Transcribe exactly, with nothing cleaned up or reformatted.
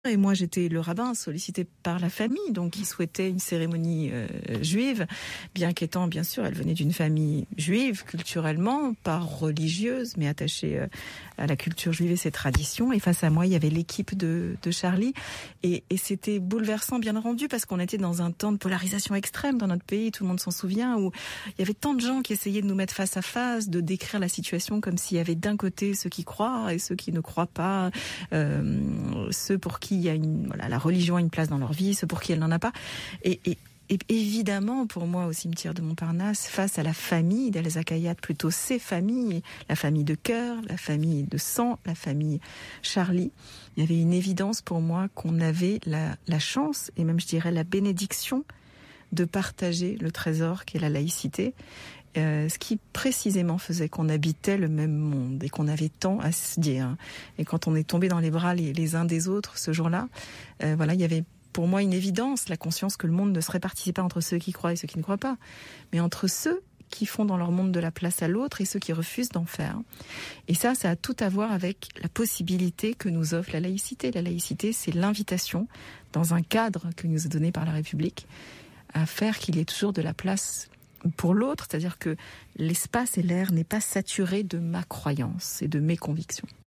Et moi, j'étais le rabbin sollicité par la famille, donc qui souhaitait une cérémonie euh, juive, bien qu'étant, bien sûr, elle venait d'une famille juive, culturellement, pas religieuse, mais attachée euh, à la culture juive et ses traditions. Et face à moi, il y avait l'équipe de, de Charlie. Et, et c'était bouleversant, bien entendu, parce qu'on était dans un temps de polarisation extrême dans notre pays, tout le monde s'en souvient, où il y avait tant de gens qui essayaient de nous mettre face à face, de décrire la situation comme s'il y avait d'un côté ceux qui croient et ceux qui ne croient pas, euh, ceux pour qui il y a une, voilà, la religion a une place dans leur vie, ceux pour qui elle n'en a pas. Et, et, et évidemment, pour moi, au cimetière de Montparnasse, face à la famille d'Elsa Khayat, plutôt ces familles, la famille de cœur, la famille de sang, la famille Charlie, il y avait une évidence pour moi qu'on avait la, la chance, et même je dirais la bénédiction, de partager le trésor qu'est la laïcité, euh, ce qui précisément faisait qu'on habitait le même monde et qu'on avait tant à se dire. Et quand on est tombé dans les bras les, les uns des autres ce jour-là, euh, voilà, il y avait pour moi une évidence, la conscience que le monde ne se répartissait pas entre ceux qui croient et ceux qui ne croient pas, mais entre ceux qui font dans leur monde de la place à l'autre et ceux qui refusent d'en faire. Et ça, ça a tout à voir avec la possibilité que nous offre la laïcité. La laïcité, c'est l'invitation, dans un cadre que nous a donné par la République, à faire qu'il y ait toujours de la place pour l'autre, c'est-à-dire que l'espace et l'air n'est pas saturé de ma croyance et de mes convictions.